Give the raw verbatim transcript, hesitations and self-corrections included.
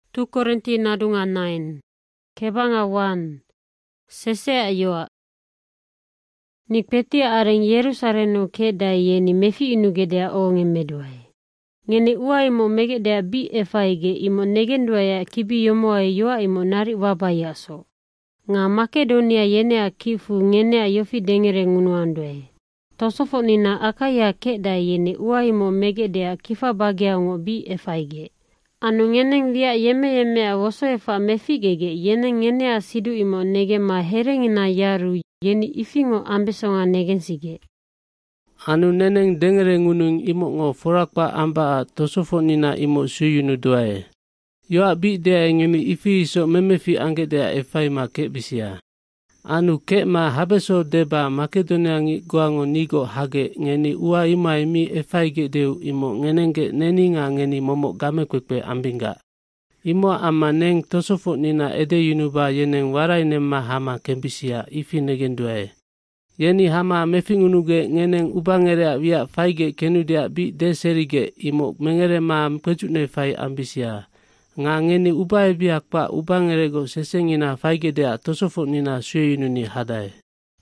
Tu Korinti nadunga nine. Kebanga one. Sese ayoa. Nik petia areng Yerusalemu keda yeni mefi inugedea onge medwai. Ngene ua imo megedea bi efaige imo negendua ya kibi yomoa yoa imo nari wabaya so. Nga Makedonia yene akifu ngene ayofi dengere ngunuandwe. Tosofo nina akaya keda yene ua imo megedea kifa bagia ngo bi efaige. Anu ngene lia yeme yeme awoso efa mefigege yene ngene asidu imo nege ma herengina yaru yeni ifingo ambesonga negensige. Anu neneng dengere ngunung imo ngo forakpa amba tosofo nina imo suyunu duae. Yoa bi dea ngeni ifi iso memefi angge dea efai ma ke bisia. Anu ke ma habeso deba Makedonia ngi guango nigo hage ngeni ua ima imi efai ge deu imo ngenenge neninga ngeni momo game kwekpe ambinga. Imo ama neng tosofo nina ede yunuba yeneng warai nema hama kembisia ifi negenduae. Yeni hama mefingunuge ngeneng ubangere via faige kenudia bi deserige imo mengere ma pejune fai ambisia. Nga ngeni ubae biak pa ubangere go sesengina faige dea tosofo nina suyununi hadae.